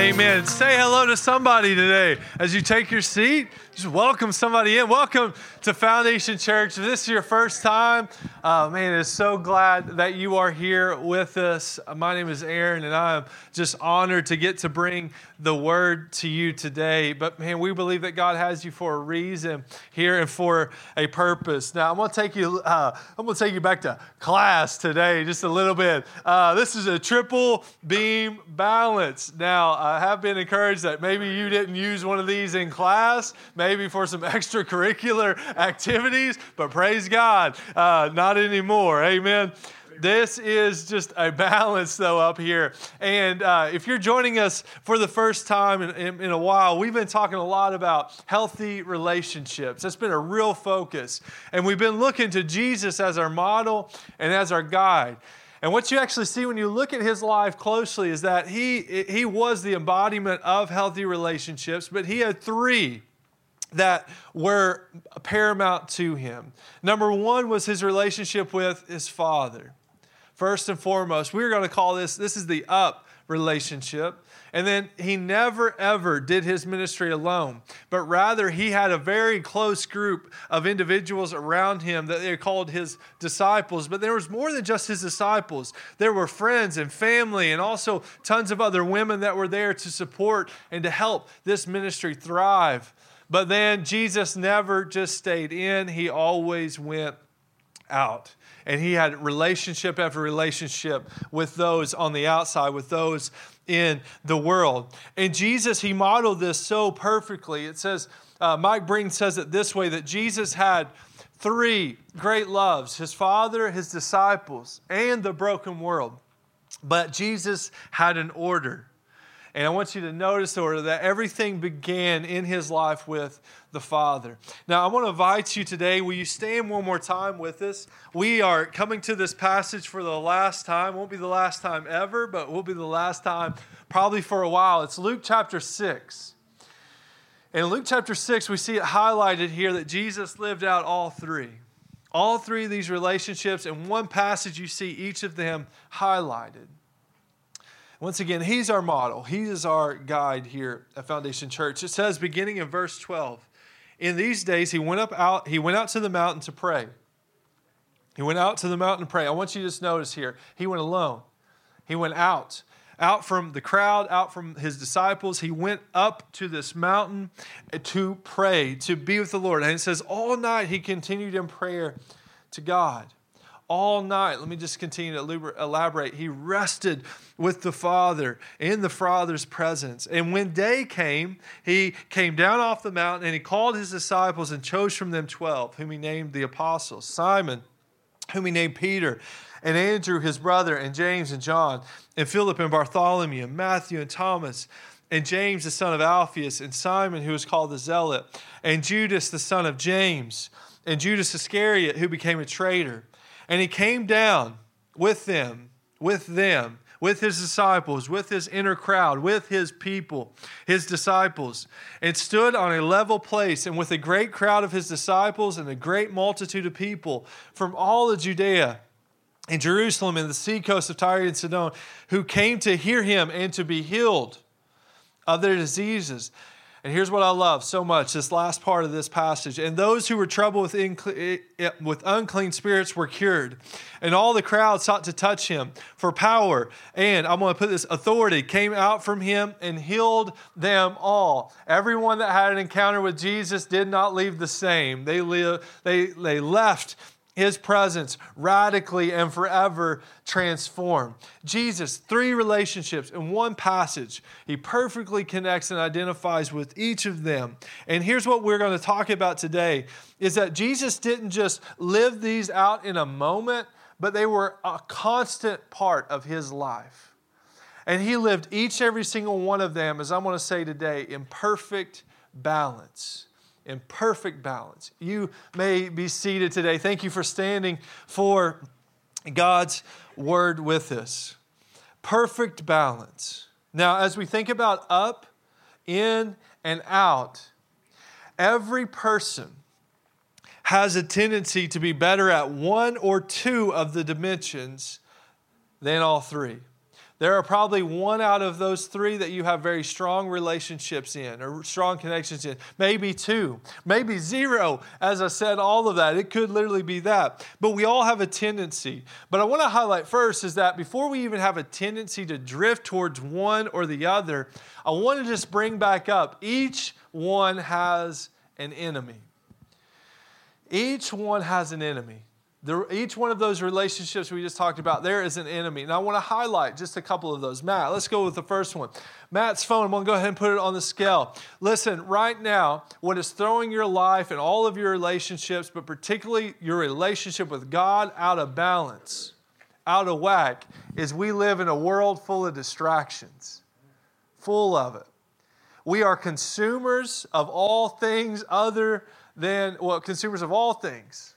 Amen. Say hello to somebody today. As you take your seat, just welcome somebody in. Welcome to Foundation Church. If this is your first time, man, it's so glad that you are here with us. My name is Aaron, and I am just honored to get to bring the word to you today. But man, we believe that God has you for a reason here and for a purpose. Now, I'm going to take you back to class today, just a little bit. This is a triple beam balance. Now, I have been encouraged that maybe you didn't use one of these in class, maybe for some extracurricular activities, but praise God, not anymore. Amen. This is just a balance, though, up here. And if you're joining us for the first time in a while, we've been talking a lot about healthy relationships. That's been a real focus. And we've been looking to Jesus as our model and as our guide. And what you actually see when you look at his life closely is that he was the embodiment of healthy relationships, but he had three that were paramount to him. Number one was his relationship with his Father. First and foremost, we're going to call this is the up relationship. And then he never, ever did his ministry alone, but rather he had a very close group of individuals around him that they called his disciples. But there was more than just his disciples. There were friends and family and also tons of other women that were there to support and to help this ministry thrive. But then Jesus never just stayed in. He always went out. And he had relationship after relationship with those on the outside, with those in the world. And Jesus, he modeled this so perfectly. It says, Mike Breen says it this way, that Jesus had three great loves: his Father, his disciples, and the broken world. But Jesus had an order. And I want you to notice the order, that everything began in his life with the Father. Now, I want to invite you today, will you stand one more time with us? We are coming to this passage for the last time. Won't be the last time ever, but will be the last time probably for a while. It's Luke chapter 6. In Luke chapter 6, we see it highlighted here that Jesus lived out all three. All three of these relationships. In one passage, you see each of them highlighted. Once again, he's our model. He is our guide here at Foundation Church. It says, beginning in verse 12, in these days he went out to the mountain to pray. He went out to the mountain to pray. I want you to just notice here, he went alone. He went out from the crowd, out from his disciples. He went up to this mountain to pray, to be with the Lord. And it says, all night he continued in prayer to God. All night, let me just continue to elaborate. He rested with the Father in the Father's presence. And when day came, he came down off the mountain and he called his disciples and chose from them 12, whom he named the apostles: Simon, whom he named Peter, and Andrew his brother, and James and John, and Philip and Bartholomew, and Matthew and Thomas, and James the son of Alphaeus, and Simon who was called the Zealot, and Judas the son of James, and Judas Iscariot who became a traitor. And he came down with them, with his disciples, with his inner crowd, with his people, his disciples, and stood on a level place, and with a great crowd of his disciples and a great multitude of people from all of Judea and Jerusalem and the seacoast of Tyre and Sidon, who came to hear him and to be healed of their diseases. And here's what I love so much, this last part of this passage. And those who were troubled with unclean spirits were cured. And all the crowd sought to touch him, for power, and I'm going to put this, authority, came out from him and healed them all. Everyone that had an encounter with Jesus did not leave the same. They left his presence radically and forever transformed. Jesus, three relationships in one passage. He perfectly connects and identifies with each of them. And here's what we're going to talk about today, is that Jesus didn't just live these out in a moment, but they were a constant part of his life. And he lived each and every single one of them, as I'm going to say today, in perfect balance. In perfect balance. You may be seated today. Thank you for standing for God's word with us. Perfect balance. Now, as we think about up, in, and out, every person has a tendency to be better at one or two of the dimensions than all three. There are probably one out of those three that you have very strong relationships in or strong connections in. Maybe two, maybe zero. As I said, all of that. It could literally be that. But we all have a tendency. But I want to highlight first is that before we even have a tendency to drift towards one or the other, I want to just bring back up, each one has an enemy. Each one has an enemy. Each one of those relationships we just talked about, there is an enemy. And I want to highlight just a couple of those. Matt, let's go with the first one. Matt's phone, I'm going to go ahead and put it on the scale. Listen, right now, what is throwing your life and all of your relationships, but particularly your relationship with God, out of balance, out of whack, is we live in a world full of distractions. Full of it. We are consumers of all things consumers of all things.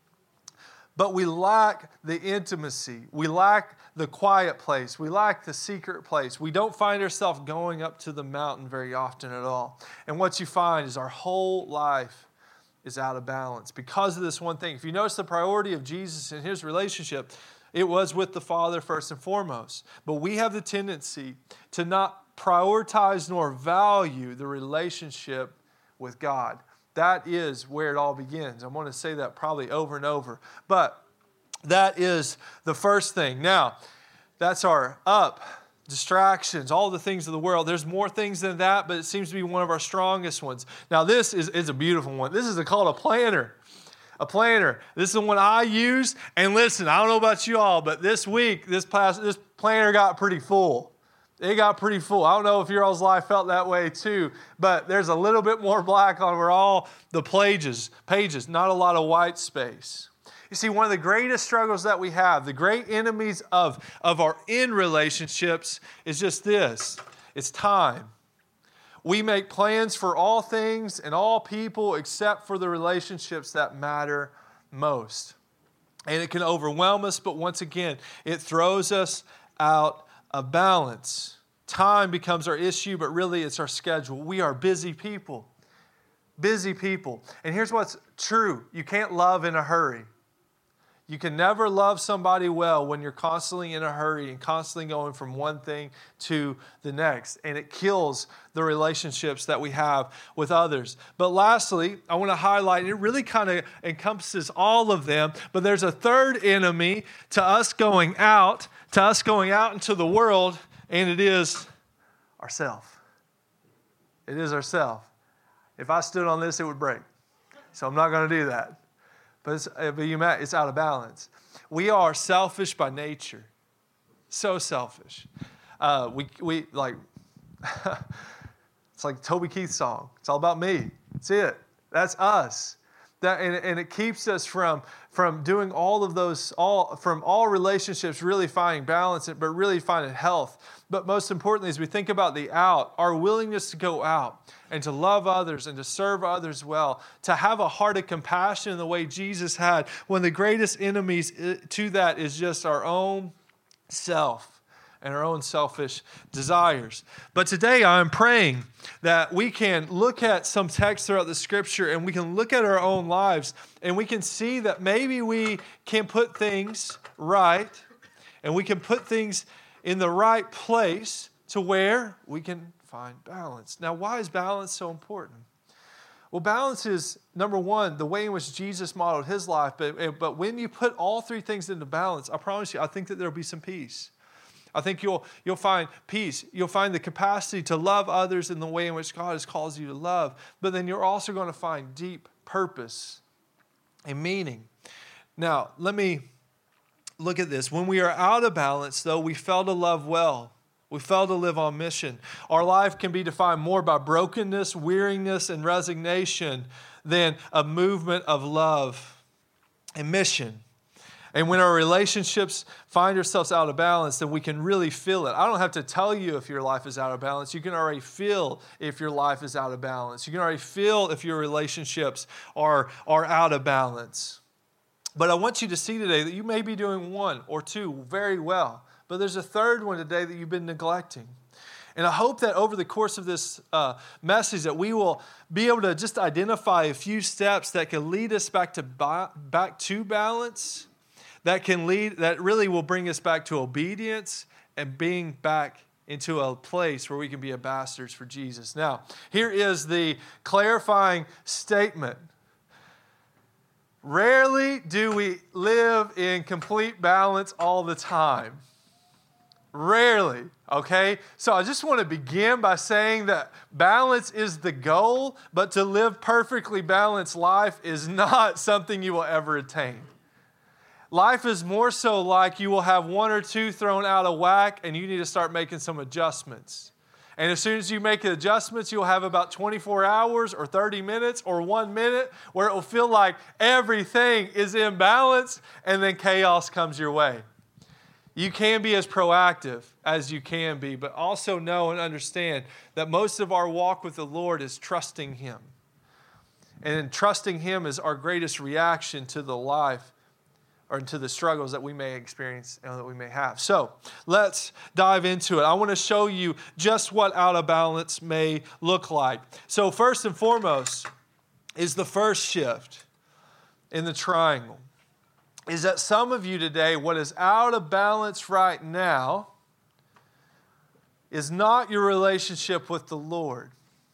But we lack the intimacy. We lack the quiet place. We lack the secret place. We don't find ourselves going up to the mountain very often at all. And what you find is our whole life is out of balance because of this one thing. If you notice the priority of Jesus and his relationship, it was with the Father first and foremost. But we have the tendency to not prioritize nor value the relationship with God. That is where it all begins. I want to say that probably over and over. But that is the first thing. Now, that's our distractions, all the things of the world. There's more things than that, but it seems to be one of our strongest ones. Now, this is a beautiful one. This is called a planner. A planner. This is the one I use. And listen, I don't know about you all, but this week, this planner got pretty full. It got pretty full. I don't know if your all's life felt that way too, but there's a little bit more black on where all the pages, not a lot of white space. You see, one of the greatest struggles that we have, the great enemies of our in relationships is just this. It's time. We make plans for all things and all people except for the relationships that matter most. And it can overwhelm us, but once again, it throws us out of balance. Time becomes our issue, but really it's our schedule. We are busy people. Busy people. And here's what's true. You can't love in a hurry. You can never love somebody well when you're constantly in a hurry and constantly going from one thing to the next. And it kills the relationships that we have with others. But lastly, I want to highlight, and it really kind of encompasses all of them, but there's a third enemy to us going out into the world, and it is ourself. It is ourself. If I stood on this, it would break. So I'm not going to do that. But it's out of balance. We are selfish by nature. So selfish. We like, it's like Toby Keith's song. It's all about me. That's it. That's us. And it keeps us from doing all of those, from all relationships really finding balance, but really finding health. But most importantly, as we think about the out, our willingness to go out and to love others and to serve others well, to have a heart of compassion in the way Jesus had, one of the greatest enemies to that is just our own self and our own selfish desires. But today I'm praying that we can look at some text throughout the Scripture and we can look at our own lives and we can see that maybe we can put things right and we can put things in the right place to where we can find balance. Now, why is balance so important? Well, balance is, number one, the way in which Jesus modeled his life. But when you put all three things into balance, I promise you, I think that there will be some peace. I think you'll find peace. You'll find the capacity to love others in the way in which God has called you to love. But then you're also going to find deep purpose and meaning. Now, let me look at this. When we are out of balance, though, we fail to love well. We fail to live on mission. Our life can be defined more by brokenness, weariness, and resignation than a movement of love and mission. And when our relationships find ourselves out of balance, then we can really feel it. I don't have to tell you if your life is out of balance. You can already feel if your life is out of balance. You can already feel if your relationships are out of balance. But I want you to see today that you may be doing one or two very well, but there's a third one today that you've been neglecting. And I hope that over the course of this message that we will be able to just identify a few steps that can lead us back to balance, that really will bring us back to obedience and being back into a place where we can be ambassadors for Jesus. Now, here is the clarifying statement. Rarely do we live in complete balance all the time. Rarely, okay? So I just want to begin by saying that balance is the goal, but to live perfectly balanced life is not something you will ever attain. Life is more so like you will have one or two thrown out of whack and you need to start making some adjustments. And as soon as you make adjustments, you'll have about 24 hours or 30 minutes or 1 minute where it will feel like everything is in balance and then chaos comes your way. You can be as proactive as you can be, but also know and understand that most of our walk with the Lord is trusting Him. And trusting Him is our greatest reaction to the life or to the struggles that we may experience and that we may have. So let's dive into it. I want to show you just what out of balance may look like. So first and foremost is the first shift in the triangle. Is that some of you today, what is out of balance right now is not your relationship with the Lord.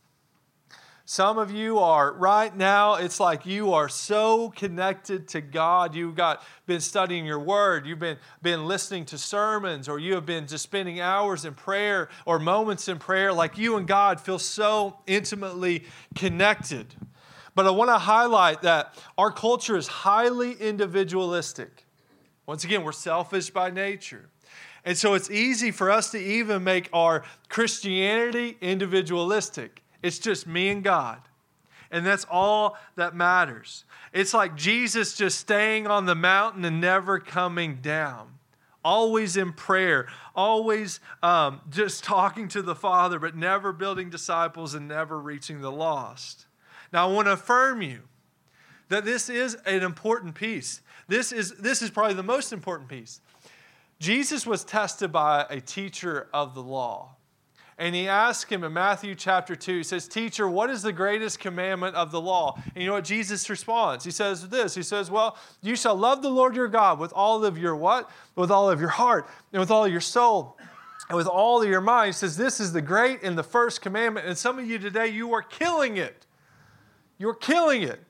Some of you are, right now, it's like you are so connected to God. You've been studying your Word. You've been listening to sermons, or you have been just spending hours in prayer or moments in prayer. Like you and God feel so intimately connected. But I want to highlight that our culture is highly individualistic. Once again, we're selfish by nature. And so it's easy for us to even make our Christianity individualistic. It's just me and God. And that's all that matters. It's like Jesus just staying on the mountain and never coming down. Always in prayer. Always just talking to the Father, but never building disciples and never reaching the lost. Now, I want to affirm you that this is an important piece. This is probably the most important piece. Jesus was tested by a teacher of the law. And he asked him in Matthew chapter 2, he says, "Teacher, what is the greatest commandment of the law?" And you know what Jesus responds? He says this, he says, "Well, you shall love the Lord your God with all of your what? With all of your heart, and with all of your soul, and with all of your mind." He says, this is the great and the first commandment. And some of you today, you are killing it. You're killing it.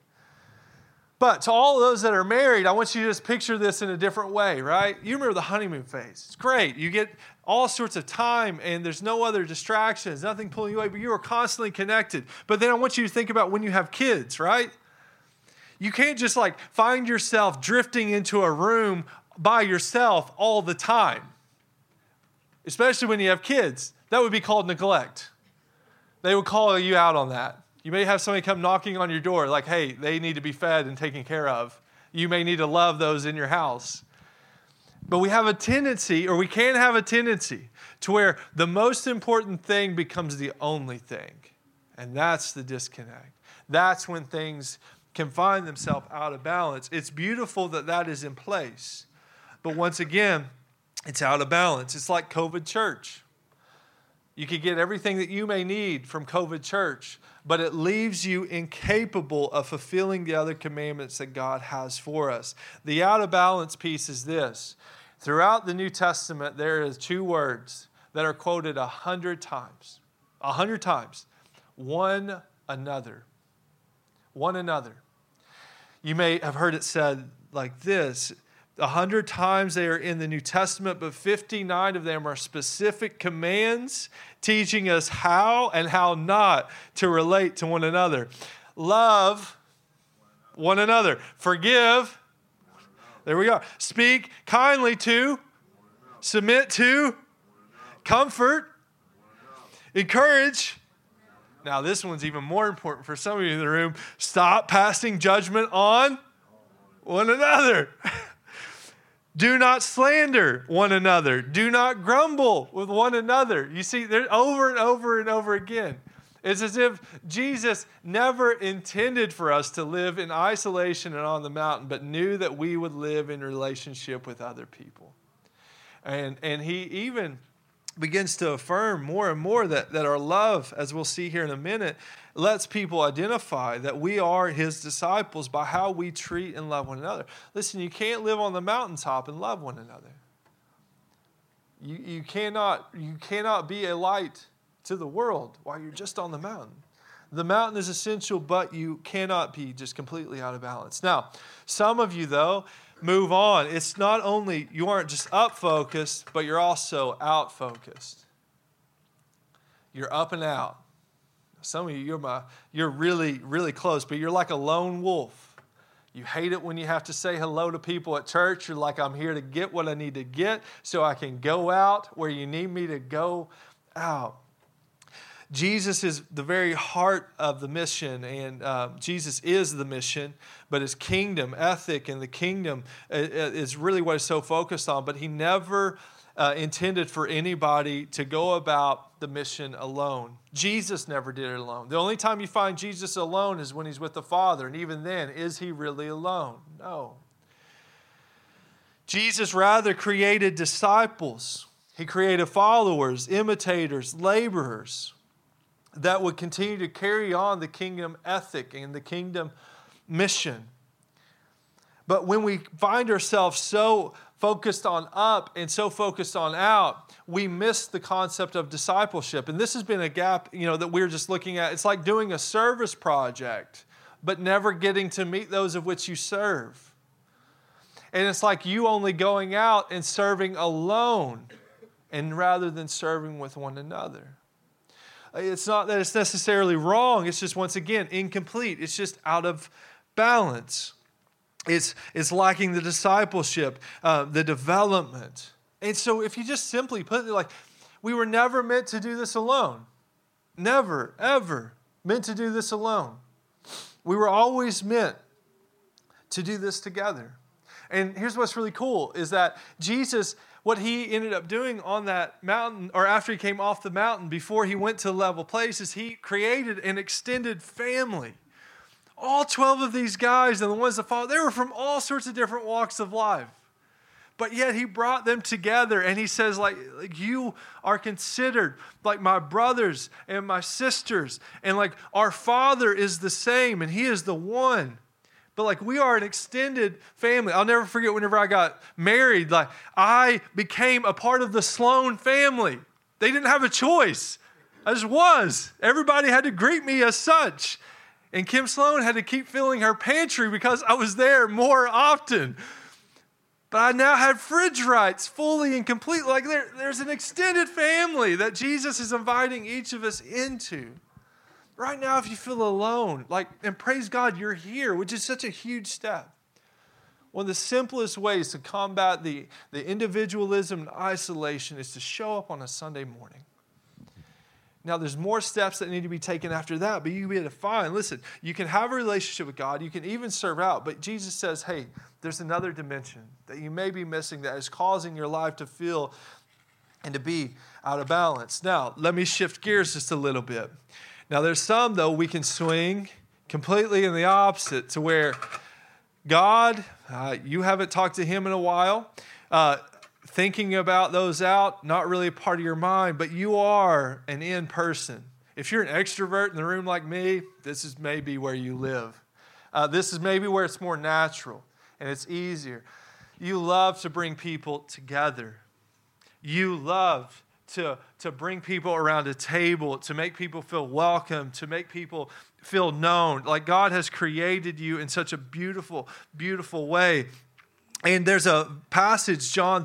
But to all of those that are married, I want you to just picture this in a different way, right? You remember the honeymoon phase. It's great. You get all sorts of time and there's no other distractions, nothing pulling you away, but you are constantly connected. But then I want you to think about when you have kids, right? You can't just like find yourself drifting into a room by yourself all the time, especially when you have kids. That would be called neglect. They would call you out on that. You may have somebody come knocking on your door like, hey, they need to be fed and taken care of. You may need to love those in your house. But we have a tendency, or we can have a tendency, to where the most important thing becomes the only thing. And that's the disconnect. That's when things can find themselves out of balance. It's beautiful that that is in place. But once again, it's out of balance. It's like COVID church. You could get everything that you may need from COVID church, but it leaves you incapable of fulfilling the other commandments that God has for us. The out of balance piece is this. Throughout the New Testament, there is two words that are quoted 100 times. 100 times. One another. One another. You may have heard it said like this. 100 times they are in the New Testament, but 59 of them are specific commands teaching us how and how not to relate to one another. Love one another. Forgive. There we go. Speak kindly to. Submit to. Comfort. Encourage. Now this one's even more important for some of you in the room. Stop passing judgment on one another. Do not slander one another. Do not grumble with one another. You see, there over and over and over again. It's as if Jesus never intended for us to live in isolation and on the mountain, but knew that we would live in relationship with other people. And he even begins to affirm more and more that our love, as we'll see here in a minute, lets people identify that we are his disciples by how we treat and love one another. Listen, you can't live on the mountaintop and love one another. You cannot be a light to the world while you're just on the mountain. The mountain is essential, but you cannot be just completely out of balance. Now, some of you, though, move on. It's not only you aren't just up focused, but you're also out focused. You're up and out. Some of you, you're really, really close, but you're like a lone wolf. You hate it when you have to say hello to people at church. You're like, I'm here to get what I need to get so I can go out where you need me to go out. Jesus is the very heart of the mission, and Jesus is the mission, but his kingdom ethic and the kingdom is really what he's so focused on. But he never intended for anybody to go about the mission alone. Jesus never did it alone. The only time you find Jesus alone is when he's with the Father, and even then, is he really alone? No. Jesus rather created disciples. He created followers, imitators, laborers that would continue to carry on the kingdom ethic and the kingdom mission. But when we find ourselves so focused on up and so focused on out, we miss the concept of discipleship. And this has been a gap, that we're just looking at. It's like doing a service project, but never getting to meet those of which you serve. And it's like you only going out and serving alone, and rather than serving with one another. It's not that it's necessarily wrong. It's just, once again, incomplete. It's just out of balance. It's lacking the discipleship, the development. And so if you just simply put it like, we were never meant to do this alone. Never, ever meant to do this alone. We were always meant to do this together. And here's what's really cool is that Jesus, what he ended up doing on that mountain, or after he came off the mountain, before he went to level places, he created an extended family. All 12 of these guys and the ones that followed, they were from all sorts of different walks of life. But yet he brought them together, and he says, like you are considered like my brothers and my sisters, and like our Father is the same, and he is the one. But like we are an extended family. I'll never forget whenever I got married, like I became a part of the Sloan family. They didn't have a choice. I just was. Everybody had to greet me as such. And Kim Sloan had to keep filling her pantry because I was there more often. But I now had fridge rights fully and completely. Like there's an extended family that Jesus is inviting each of us into. Right now, if you feel alone, and praise God, you're here, which is such a huge step. One of the simplest ways to combat the individualism and isolation is to show up on a Sunday morning. Now, there's more steps that need to be taken after that, but you be able to find, listen, you can have a relationship with God, you can even serve out, but Jesus says, hey, there's another dimension that you may be missing that is causing your life to feel and to be out of balance. Now, let me shift gears just a little bit. Now, there's some, though, we can swing completely in the opposite to where God, you haven't talked to him in a while, thinking about those out, not really a part of your mind, but you are an in person. If you're an extrovert in the room like me, this is maybe where you live. This is maybe where it's more natural and it's easier. You love to bring people together. You love to bring people around a table, to make people feel welcome, to make people feel known. Like God has created you in such a beautiful, beautiful way. And there's a passage, John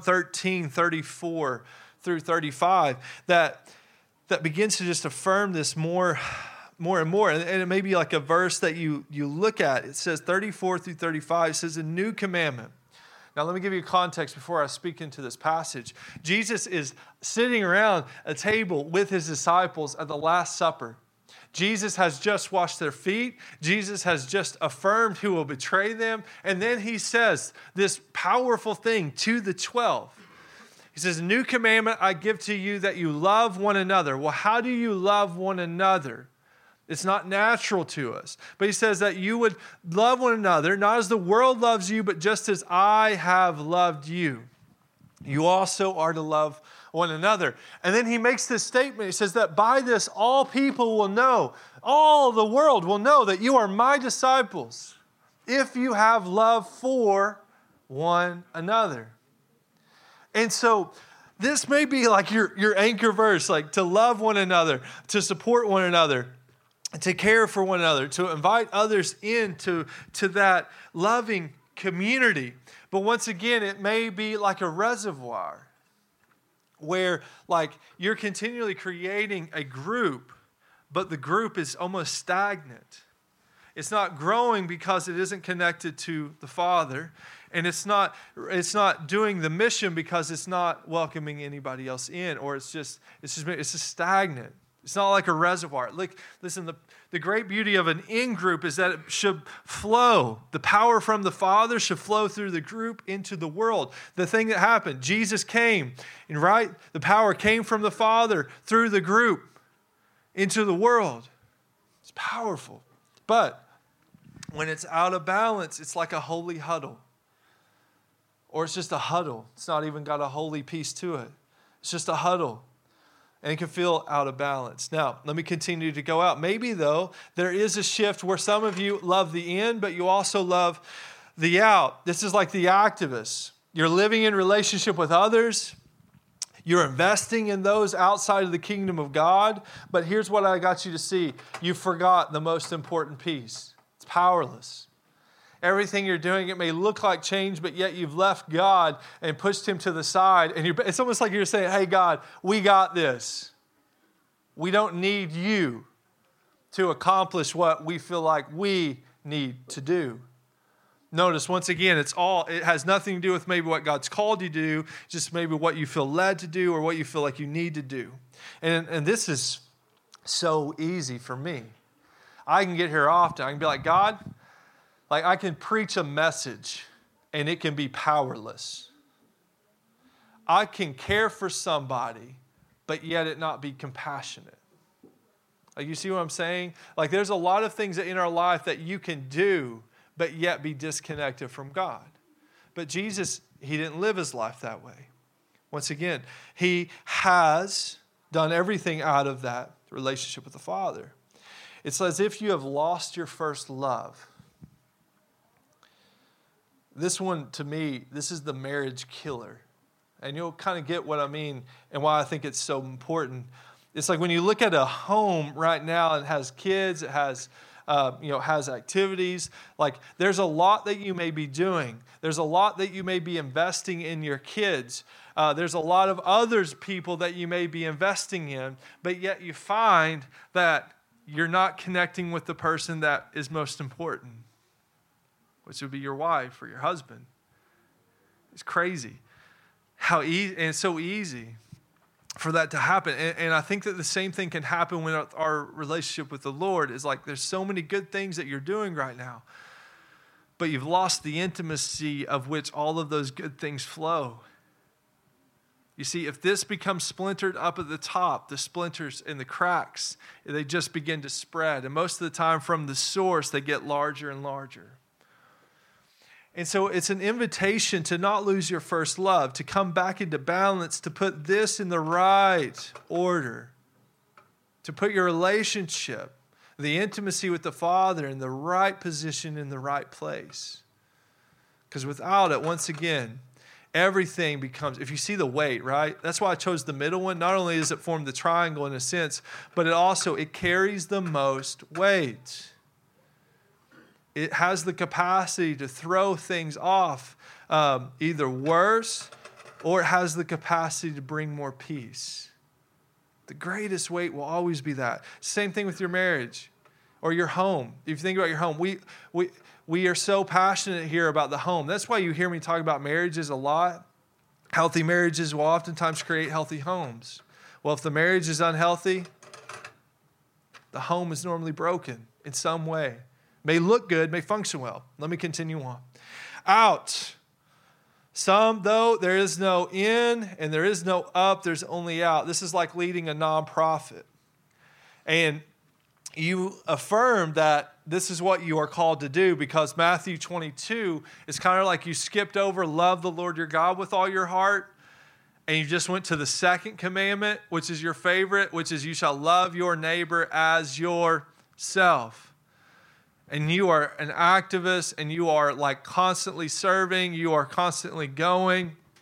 13:34 through 35, that begins to just affirm this more and more. And it may be like a verse that you look at. It says 34 through 35, it says, a new commandment. Now, let me give you context before I speak into this passage. Jesus is sitting around a table with his disciples at the Last Supper. Jesus has just washed their feet. Jesus has just affirmed who will betray them. And then he says this powerful thing to the 12. He says, a new commandment I give to you, that you love one another. Well, how do you love one another? It's not natural to us. But he says that you would love one another, not as the world loves you, but just as I have loved you. You also are to love one another. And then he makes this statement. He says that by this all people will know, all the world will know that you are my disciples if you have love for one another. And so This may be like your anchor verse, like to love one another, to support one another, to care for one another, to invite others into that loving community. But once again, it may be like a reservoir where like you're continually creating a group, but the group is almost stagnant. It's not growing because it isn't connected to the Father. And it's not doing the mission because it's not welcoming anybody else in, or it's just stagnant. It's not like a reservoir. Listen, the great beauty of an in-group is that it should flow. The power from the Father should flow through the group into the world. The thing that happened, Jesus came, and right, the power came from the Father through the group into the world. It's powerful. But when it's out of balance, it's like a holy huddle. Or it's just a huddle. It's not even got a holy piece to it. It's just a huddle. And it can feel out of balance. Now, let me continue to go out. Maybe, though, there is a shift where some of you love the in, but you also love the out. This is like the activists. You're living in relationship with others. You're investing in those outside of the kingdom of God. But here's what I got you to see. You forgot the most important piece. It's powerless. Everything you're doing, it may look like change, but yet you've left God and pushed him to the side. And it's almost like you're saying, hey, God, we got this. We don't need you to accomplish what we feel like we need to do. Notice, once again, it has nothing to do with maybe what God's called you to do, just maybe what you feel led to do or what you feel like you need to do. And this is so easy for me. I can get here often. I can be like, God, like I can preach a message and it can be powerless. I can care for somebody, but yet it not be compassionate. Like, you see what I'm saying? Like, there's a lot of things in our life that you can do, but yet be disconnected from God. But Jesus, he didn't live his life that way. Once again, he has done everything out of that relationship with the Father. It's as if you have lost your first love. This one, to me, this is the marriage killer. And you'll kind of get what I mean and why I think it's so important. It's like when you look at a home right now and it has kids, it has has activities. Like, there's a lot that you may be doing. There's a lot that you may be investing in your kids. There's a lot of others people that you may be investing in, but yet you find that you're not connecting with the person that is most important, which would be your wife or your husband. It's crazy how easy, and it's so easy for that to happen. And I think that the same thing can happen with our relationship with the Lord. Is like there's so many good things that you're doing right now, but you've lost the intimacy of which all of those good things flow. You see, if this becomes splintered up at the top, the splinters and the cracks, they just begin to spread. And most of the time from the source, they get larger and larger. And so it's an invitation to not lose your first love, to come back into balance, to put this in the right order, to put your relationship, the intimacy with the Father in the right position, in the right place. Because without it, once again, everything becomes, if you see the weight, right? That's why I chose the middle one. Not only does it form the triangle in a sense, but it carries the most weight. It has the capacity to throw things off either worse, or it has the capacity to bring more peace. The greatest weight will always be that. Same thing with your marriage or your home. If you think about your home, we are so passionate here about the home. That's why you hear me talk about marriages a lot. Healthy marriages will oftentimes create healthy homes. Well, if the marriage is unhealthy, the home is normally broken in some way. May look good, may function well. Let me continue on. Out. Some, though, there is no in and there is no up, there's only out. This is like leading a nonprofit. And you affirm that this is what you are called to do, because Matthew 22 is kind of like you skipped over love the Lord your God with all your heart, and you just went to the second commandment, which is your favorite, which is you shall love your neighbor as yourself. And you are an activist, and you are like constantly serving, you are constantly going,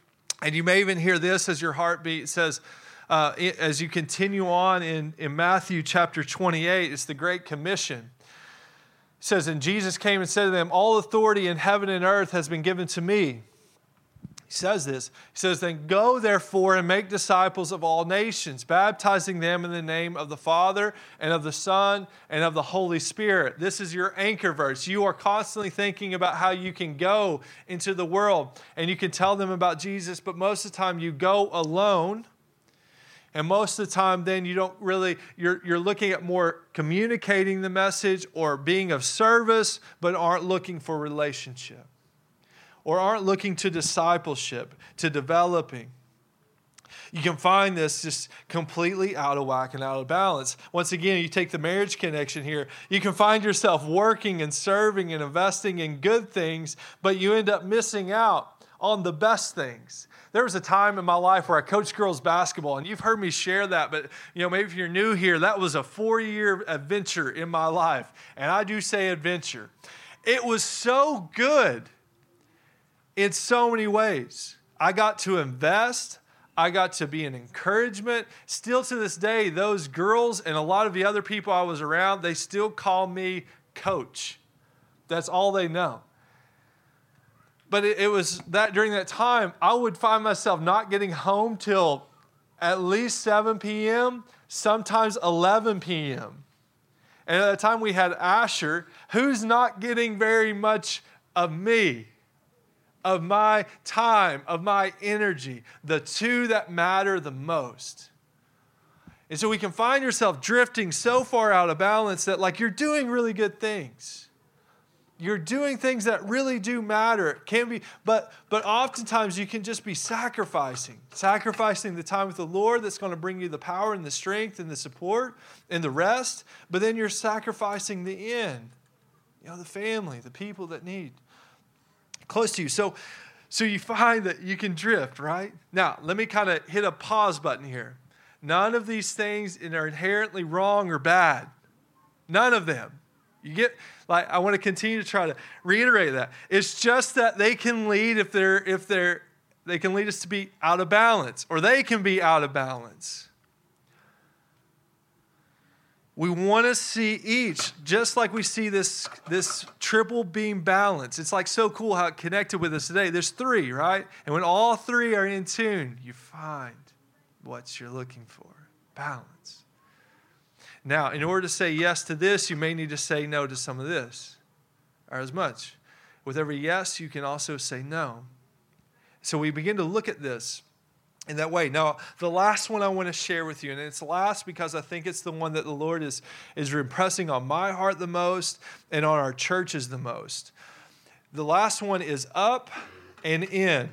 And you may even hear this as your heartbeat. It says, as you continue on in Matthew chapter 28, it's the Great Commission. It says, and Jesus came and said to them, all authority in heaven and earth has been given to me. He says this. He says, then go therefore and make disciples of all nations, baptizing them in the name of the Father and of the Son and of the Holy Spirit. This is your anchor verse. You are constantly thinking about how you can go into the world and you can tell them about Jesus, but most of the time you go alone. And most of the time then you don't really, you're looking at more communicating the message or being of service, but aren't looking for relationship. Or aren't looking to discipleship, to developing. You can find this just completely out of whack and out of balance. Once again, you take the marriage connection here. You can find yourself working and serving and investing in good things, but you end up missing out on the best things. There was a time in my life where I coached girls basketball, and you've heard me share that, but maybe if you're new here, that was a 4-year adventure in my life. And I do say adventure. It was so good. In so many ways. I got to invest. I got to be an encouragement. Still to this day, those girls and a lot of the other people I was around, they still call me coach. That's all they know. But it was that during that time, I would find myself not getting home till at least 7 p.m., sometimes 11 p.m. And at the time we had Asher, who's not getting very much of me. Of my time, of my energy, the two that matter the most. And so we can find yourself drifting so far out of balance that like you're doing really good things. You're doing things that really do matter. It can be, but oftentimes you can just be sacrificing the time with the Lord that's going to bring you the power and the strength and the support and the rest, but then you're sacrificing the end. The family, the people that need. Close to you. So you find that you can drift, right? Now, let me kind of hit a pause button here. None of these things are inherently wrong or bad. None of them. You get, I want to continue to try to reiterate that. It's just that they can lead they can lead us to be out of balance, or they can be out of balance. We want to see each, just like we see this triple beam balance. It's like so cool how it connected with us today. There's 3, right? And when all 3 are in tune, you find what you're looking for. Balance. Now, in order to say yes to this, you may need to say no to some of this, or as much. With every yes, you can also say no. So we begin to look at this in that way. Now, the last one I want to share with you, and it's last because I think it's the one that the Lord is impressing on my heart the most and on our churches the most. The last one is up and in.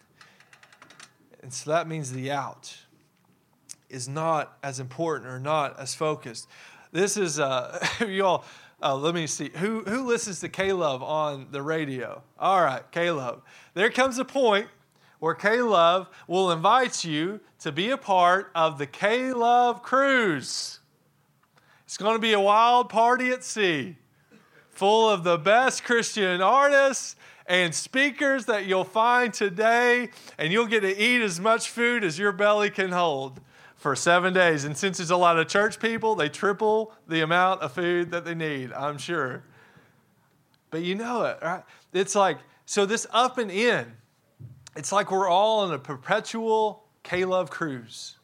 And so that means the out is not as important or not as focused. This is, y'all, let me see. Who listens to K-Love on the radio? All right, K-Love. There comes a point where K-Love will invite you to be a part of the K-Love Cruise. It's going to be a wild party at sea, full of the best Christian artists and speakers that you'll find today, and you'll get to eat as much food as your belly can hold for 7 days. And since there's a lot of church people, they triple the amount of food that they need, I'm sure. But you know it, right? It's like, so this up and in, it's like we're all on a perpetual K-Love cruise.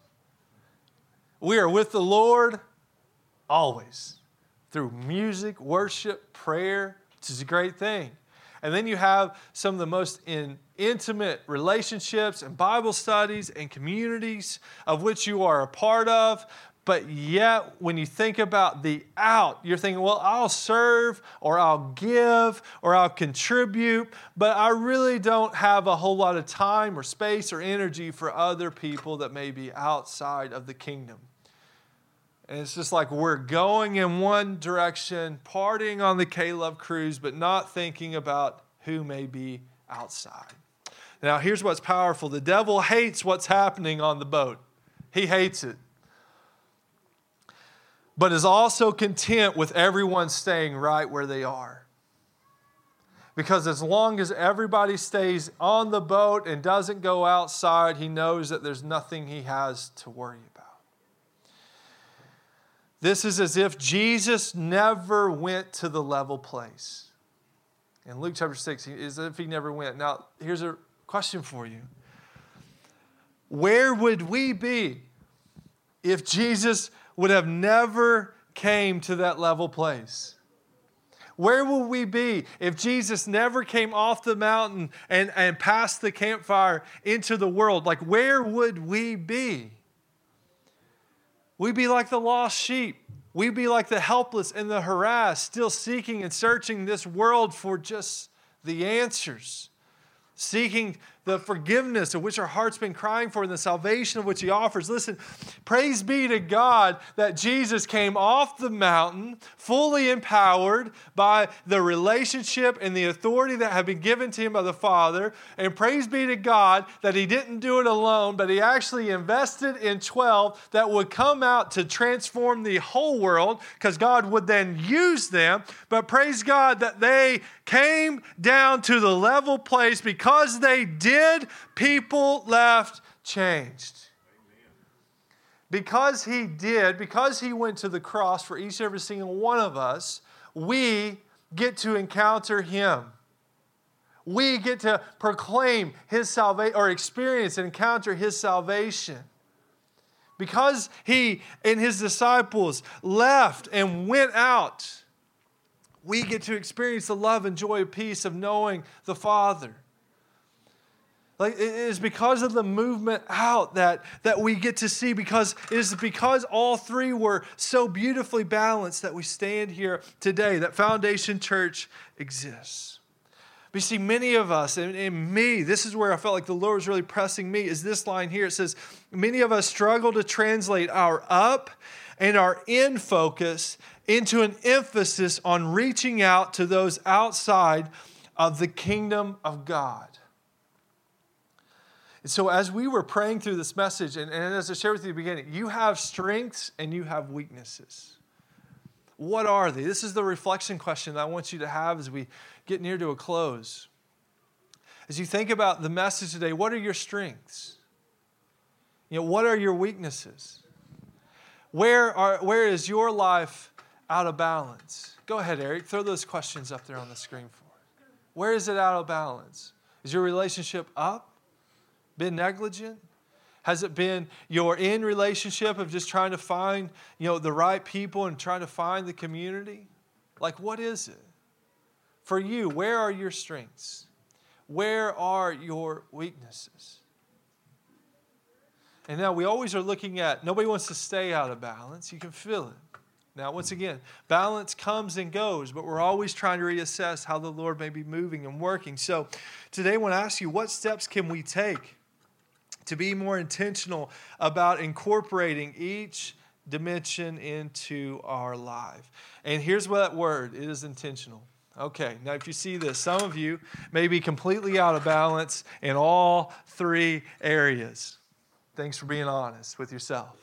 We are with the Lord always through music, worship, prayer, which is a great thing. And then you have some of the most intimate relationships and Bible studies and communities of which you are a part of. But yet, when you think about the out, you're thinking, well, I'll serve or I'll give or I'll contribute, but I really don't have a whole lot of time or space or energy for other people that may be outside of the kingdom. And it's just like we're going in one direction, partying on the K-Love cruise, but not thinking about who may be outside. Now, here's what's powerful. The devil hates what's happening on the boat. He hates it. But is also content with everyone staying right where they are. Because as long as everybody stays on the boat and doesn't go outside, he knows that there's nothing he has to worry about. This is as if Jesus never went to the level place. In Luke chapter 6, it's as if he never went. Now, here's a question for you. Where would we be if Jesus would have never came to that level place? Where will we be if Jesus never came off the mountain and past the campfire into the world? Like, where would we be? We'd be like the lost sheep. We'd be like the helpless and the harassed, still seeking and searching this world for just the answers. Seeking the forgiveness of which our heart's been crying for and the salvation of which he offers. Listen, praise be to God that Jesus came off the mountain fully empowered by the relationship and the authority that had been given to him by the Father. And praise be to God that he didn't do it alone, but he actually invested in 12 that would come out to transform the whole world because God would then use them. But praise God that they came down to the level place. Because they did, people left changed. Because he did, because he went to the cross for each and every single one of us, we get to encounter him. We get to proclaim his salvation or experience and encounter his salvation. Because he and his disciples left and went out, we get to experience the love and joy and peace of knowing the Father. Like, it is because of the movement out that we get to see, because it is because all three were so beautifully balanced that we stand here today, that Foundation Church exists. But you see, many of us, and me, this is where I felt like the Lord was really pressing me, is this line here. It says, many of us struggle to translate our up and our in focus into an emphasis on reaching out to those outside of the kingdom of God. And so as we were praying through this message, and as I shared with you at the beginning, you have strengths and you have weaknesses. What are they? This is the reflection question that I want you to have as we get near to a close. As you think about the message today, what are your strengths? What are your weaknesses? Where is your life out of balance? Go ahead, Eric. Throw those questions up there on the screen for us. Where is it out of balance? Is your relationship up? Been negligent? Has it been your in relationship of just trying to find, the right people and trying to find the community? Like, what is it? For you, where are your strengths? Where are your weaknesses? And now we always are looking at, nobody wants to stay out of balance. You can feel it. Now, once again, balance comes and goes, but we're always trying to reassess how the Lord may be moving and working. So today I want to ask you, what steps can we take to be more intentional about incorporating each dimension into our life? And here's what that word, it is intentional. Okay, now if you see this, some of you may be completely out of balance in all three areas. Thanks for being honest with yourself.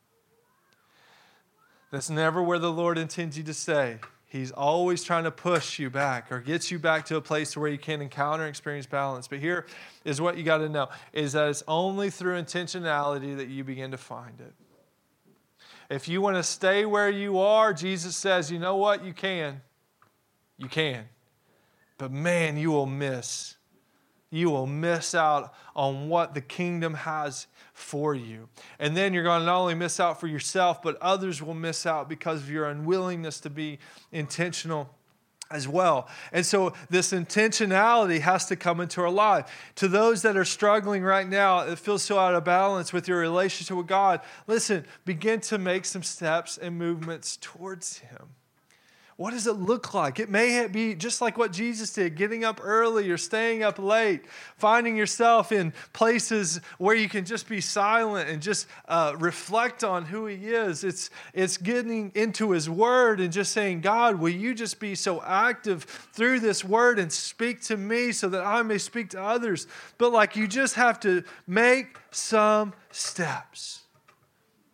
That's never where the Lord intends you to stay. He's always trying to push you back or get you back to a place where you can encounter and experience balance. But here is what you got to know, is that it's only through intentionality that you begin to find it. If you want to stay where you are, Jesus says, you know what? You can. You can. But man, you will miss. You will miss out on what the kingdom has for you. And then you're going to not only miss out for yourself, but others will miss out because of your unwillingness to be intentional as well. And so this intentionality has to come into our life. To those that are struggling right now, it feels so out of balance with your relationship with God, listen, begin to make some steps and movements towards Him. What does it look like? It may be just like what Jesus did, getting up early or staying up late, finding yourself in places where you can just be silent and just reflect on who He is. It's getting into His Word and just saying, God, will you just be so active through this Word and speak to me so that I may speak to others. But like you just have to make some steps.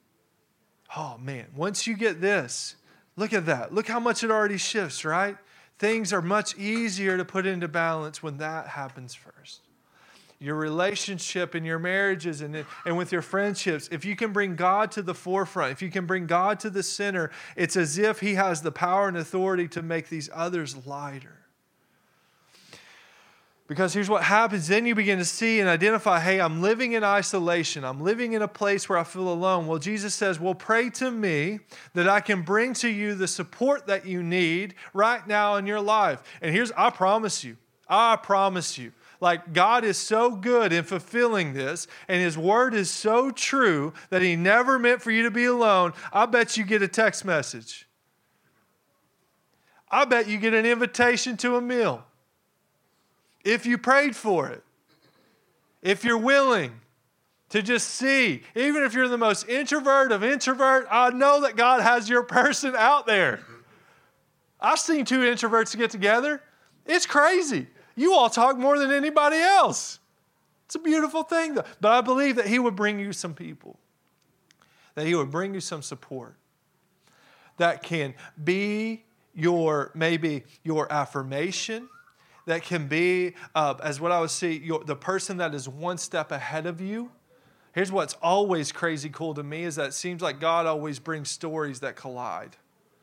Oh man, once you get this, look at that. Look how much it already shifts, right? things are much easier to put into balance when that happens first. Your relationship and your marriages and with your friendships, if you can bring God to the forefront, if you can bring God to the center, it's as if He has the power and authority to make these others lighter. Because here's what happens. Then you begin to see and identify, hey, I'm living in isolation. I'm living in a place where I feel alone. Well, Jesus says, well, pray to me that I can bring to you the support that you need right now in your life. And I promise you, like God is so good in fulfilling this, and His word is so true that He never meant for you to be alone. I bet you get a text message. I bet you get an invitation to a meal. If you prayed for it, if you're willing to just see, even if you're the most introvert of introvert, I know that God has your person out there. I've seen two introverts get together. It's crazy. You all talk more than anybody else. It's a beautiful thing, though. But I believe that He would bring you some people, that He would bring you some support that can be maybe your affirmation, that can be, as what I would see, the person that is one step ahead of you. Here's what's always crazy cool to me is that it seems like God always brings stories that collide.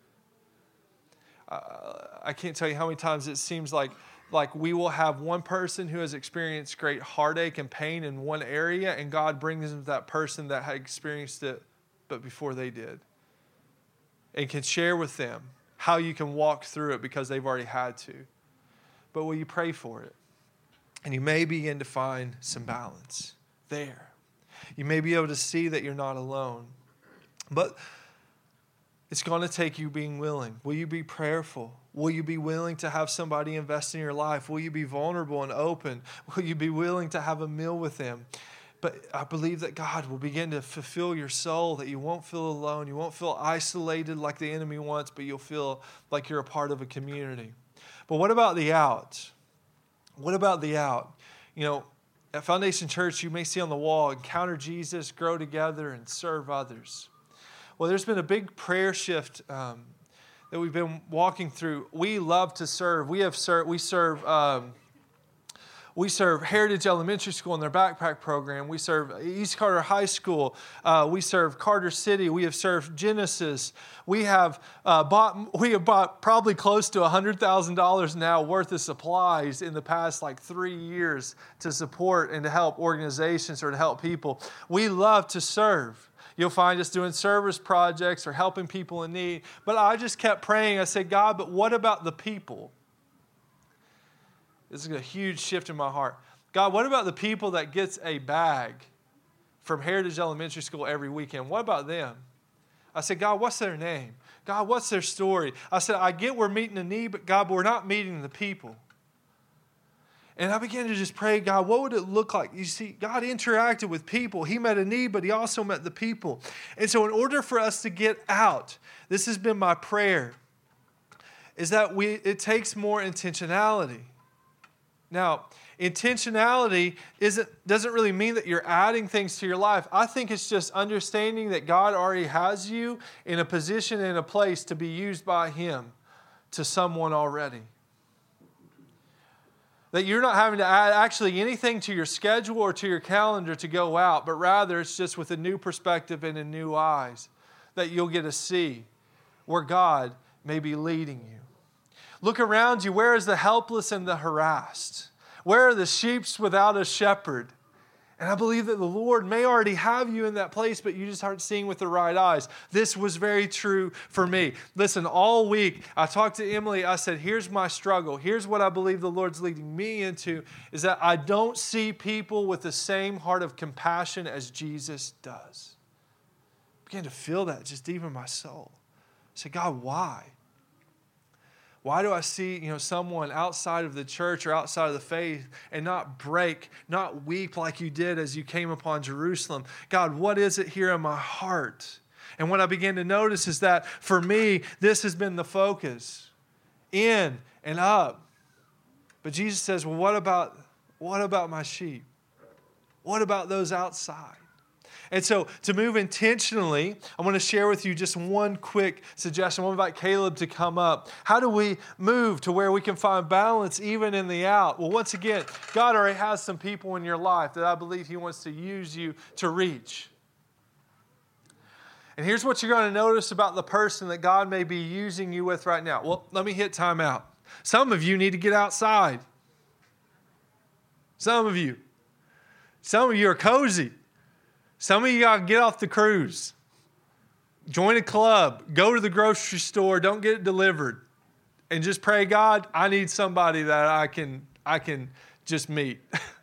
I can't tell you how many times it seems like we will have one person who has experienced great heartache and pain in one area, and God brings them to that person that had experienced it but before they did, and can share with them how you can walk through it because they've already had to. But will you pray for it? And you may begin to find some balance there. You may be able to see that you're not alone. But it's going to take you being willing. Will you be prayerful? Will you be willing to have somebody invest in your life? Will you be vulnerable and open? Will you be willing to have a meal with them? But I believe that God will begin to fulfill your soul, that you won't feel alone. You won't feel isolated like the enemy wants, but you'll feel like you're a part of a community. But what about the out? What about the out? You know, at Foundation Church, you may see on the wall, encounter Jesus, grow together, and serve others. Well, there's been a big prayer shift that we've been walking through. We love to serve. We serve Heritage Elementary School in their backpack program. We serve East Carter High School. We serve Carter City. We have served Genesis. We have bought probably close to $100,000 now worth of supplies in the past 3 years to support and to help organizations or to help people. We love to serve. You'll find us doing service projects or helping people in need. But I just kept praying. I said, God, but what about the people? This is a huge shift in my heart. God, what about the people that gets a bag from Heritage Elementary School every weekend? What about them? I said, God, what's their name? God, what's their story? I said, I get we're meeting a need, but God, we're not meeting the people. And I began to just pray, God, what would it look like? You see, God interacted with people. He met a need, but He also met the people. And so in order for us to get out, this has been my prayer, is that it takes more intentionality. Now, intentionality doesn't really mean that you're adding things to your life. I think it's just understanding that God already has you in a position and a place to be used by Him to someone already. That you're not having to add actually anything to your schedule or to your calendar to go out, but rather it's just with a new perspective and in new eyes that you'll get to see where God may be leading you. Look around you. Where is the helpless and the harassed? Where are the sheep without a shepherd? And I believe that the Lord may already have you in that place, but you just aren't seeing with the right eyes. This was very true for me. Listen, all week I talked to Emily. I said, here's my struggle. Here's what I believe the Lord's leading me into, is that I don't see people with the same heart of compassion as Jesus does. I began to feel that just deep in my soul. I said, God, why? Why do I see, someone outside of the church or outside of the faith and not break, not weep like you did as you came upon Jerusalem? God, what is it here in my heart? And what I began to notice is that for me, this has been the focus, in and up. But Jesus says, well, what about my sheep? What about those outside? And so to move intentionally, I want to share with you just one quick suggestion. I want to invite Caleb to come up. How do we move to where we can find balance even in the out? Well, once again, God already has some people in your life that I believe He wants to use you to reach. And here's what you're going to notice about the person that God may be using you with right now. Well, let me hit time out. Some of you need to get outside. Some of you are cozy. Some of you got to get off the cruise. Join a club. Go to the grocery store. Don't get it delivered. And just pray, God, I need somebody that I can just meet.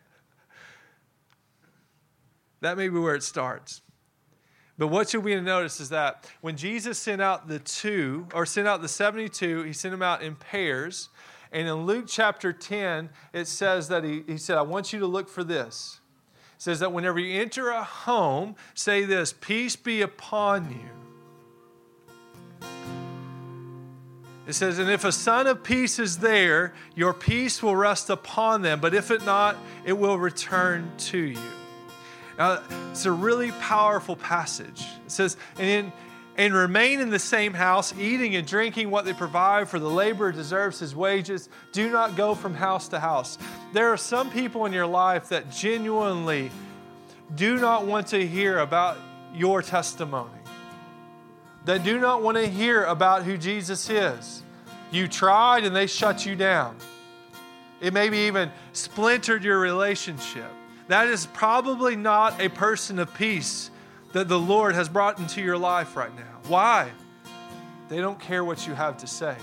That may be where it starts. But what should we notice is that when Jesus sent out the 72, He sent them out in pairs. And in Luke chapter 10, it says that he said, I want you to look for this. It says that whenever you enter a home, say this, peace be upon you. It says, and if a son of peace is there, your peace will rest upon them. But if it not, it will return to you. Now, it's a really powerful passage. It says, and remain in the same house, eating and drinking what they provide, for the laborer deserves his wages. Do not go from house to house. There are some people in your life that genuinely do not want to hear about your testimony, that do not want to hear about who Jesus is. You tried and they shut you down. It maybe even splintered your relationship. That is probably not a person of peace that the Lord has brought into your life right now. Why? They don't care what you have to say.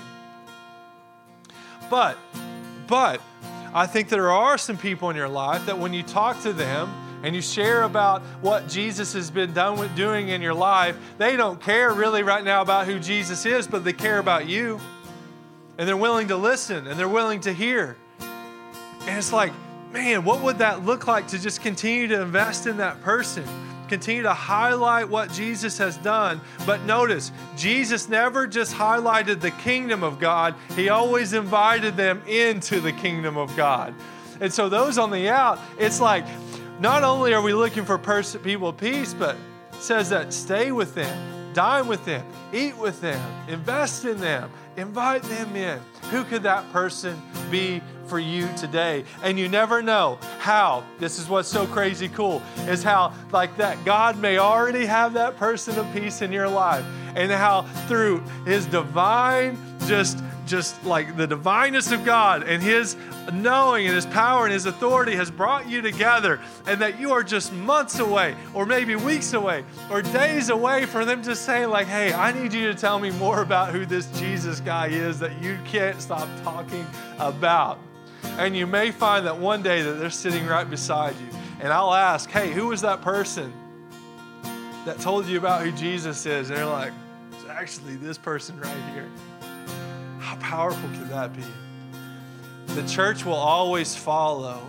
But I think there are some people in your life that when you talk to them and you share about what Jesus has been doing in your life, they don't care really right now about who Jesus is, but they care about you. And they're willing to listen and they're willing to hear. And it's like, man, what would that look like to just continue to invest in that person? Continue to highlight what Jesus has done. But notice, Jesus never just highlighted the kingdom of God. He always invited them into the kingdom of God. And so those on the out, it's like, not only are we looking for people of peace, but it says that stay with them, dine with them, eat with them, invest in them, invite them in. Who could that person be for you today? And you never know how, this is what's so crazy cool, is how like that God may already have that person of peace in your life, and how through His divine, just like the divineness of God and His knowing and His power and His authority has brought you together, and that you are just months away or maybe weeks away or days away from them just saying like, hey, I need you to tell me more about who this Jesus guy is that you can't stop talking about. And you may find that one day that they're sitting right beside you. And I'll ask, hey, who was that person that told you about who Jesus is? And they're like, it's actually this person right here. How powerful could that be? The church will always follow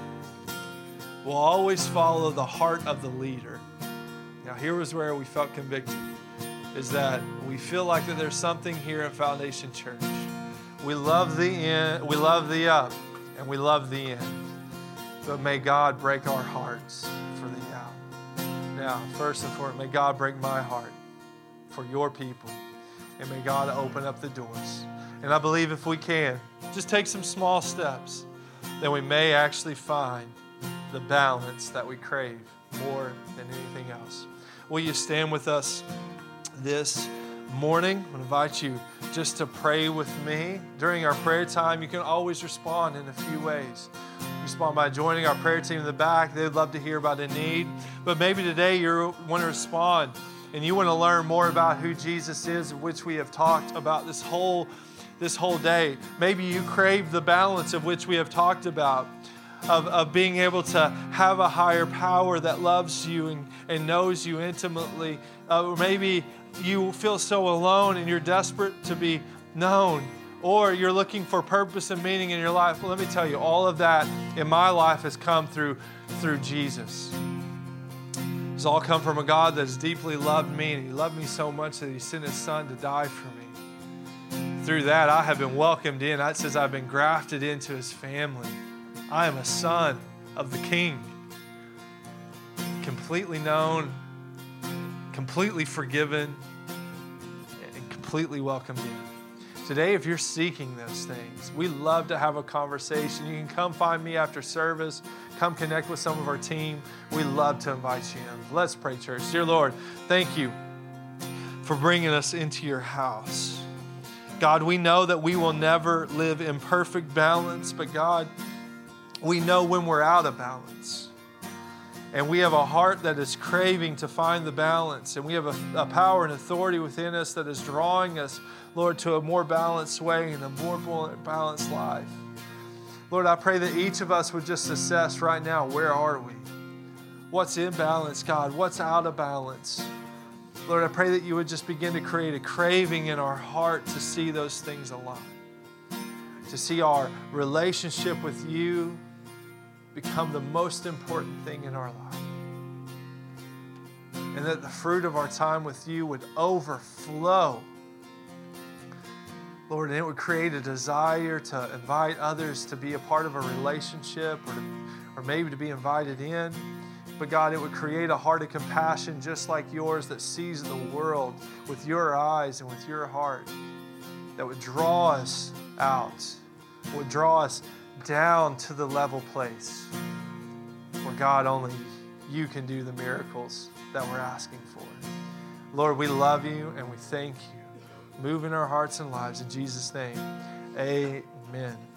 the heart of the leader. Now, here was where we felt convicted, is that we feel like that there's something here at Foundation Church. We love the end, we love the up, and we love the end. But may God break our hearts for the out. Now, first and foremost, may God break my heart for your people. And may God open up the doors. And I believe if we can, just take some small steps, then we may actually find the balance that we crave more than anything else. Will you stand with us this morning? I want to invite you just to pray with me. During our prayer time, you can always respond in a few ways. Respond by joining our prayer team in the back. They'd love to hear about a need. But maybe today you want to respond and you want to learn more about who Jesus is, of which we have talked about this whole day. Maybe you crave the balance of which we have talked about, of being able to have a higher power that loves you and knows you intimately. Or maybe you feel so alone and you're desperate to be known. Or you're looking for purpose and meaning in your life. Well, let me tell you, all of that in my life has come through Jesus. It's all come from a God that has deeply loved me, and He loved me so much that He sent His Son to die for me. Through that, I have been welcomed in. That says I've been grafted into His family. I am a son of the King, completely known completely forgiven, and completely welcomed in. Today, if you're seeking those things, we love to have a conversation. You can come find me after service. Come connect with some of our team. We love to invite you in. Let's pray, church. Dear Lord, thank you for bringing us into your house. God, we know that we will never live in perfect balance, but God, we know when we're out of balance. And we have a heart that is craving to find the balance. And we have a power and authority within us that is drawing us, Lord, to a more balanced way and a more balanced life. Lord, I pray that each of us would just assess right now, where are we? What's in balance, God? What's out of balance? Lord, I pray that you would just begin to create a craving in our heart to see those things align. To see our relationship with you become the most important thing in our life. And that the fruit of our time with you would overflow. Lord, and it would create a desire to invite others to be a part of a relationship or maybe to be invited in. But God, it would create a heart of compassion just like yours that sees the world with your eyes and with your heart. That would draw us out, would draw us down to the level place where God, only you can do the miracles that we're asking for. Lord, we love you and we thank you. Move in our hearts and lives in Jesus' name. Amen.